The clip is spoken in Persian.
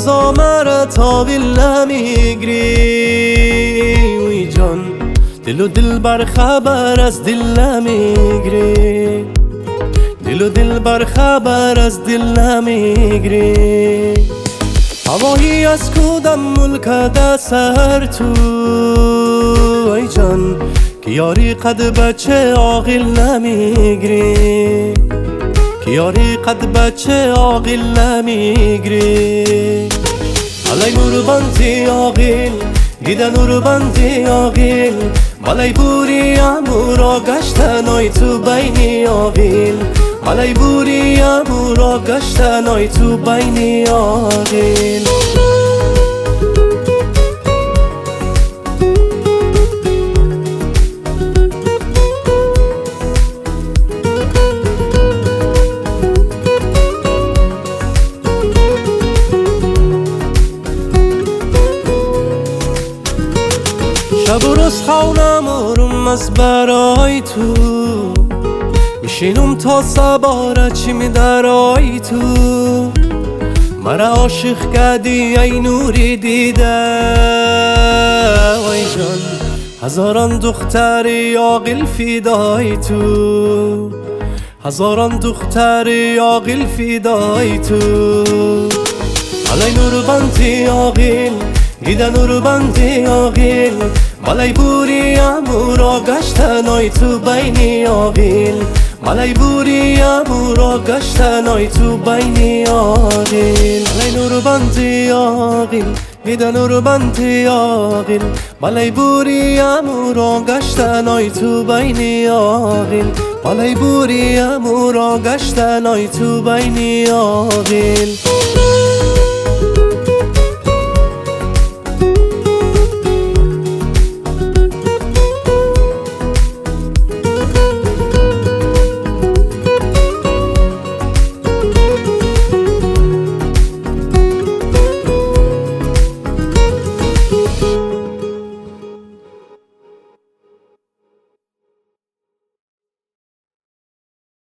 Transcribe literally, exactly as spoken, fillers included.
زامره تا ویلا میگری وی جان دل و دل بر خبر از دل میگری دل و دل بر خبر از دل میگری هوایی از کدام ملک ده سر تو ای جان که یاری قد بچه عاقل نمیگری که یاری قد بچه عاقل نمیگری علای نور بندی عاقل دیده نور بندی عاقل ملای بوری امورا گشتن آی تو بینی عاقل ملای بوری امورا گشتن آی تو بینی عاقل شب و روز خونم آروم از برای تو میشینم تا صباره چی میدرای تو مرا عاشق کردی ای نوری دیده وای جان هزاران دختری عاقل فدای تو هزاران دختری عاقل فدای تو علای نور بندی عاقل دیده نور بندی عاقل ملای بوری امورا گشتن آی تو بینی عاقل ملای بوری امورا گشتن آی تو بینی عاقل ملای نور بندی عاقل دیده نور بندی عاقل ملای بوری امورا گشتن آی تو بینی عاقل ملای بوری امورا گشتن آی تو بینی عاقل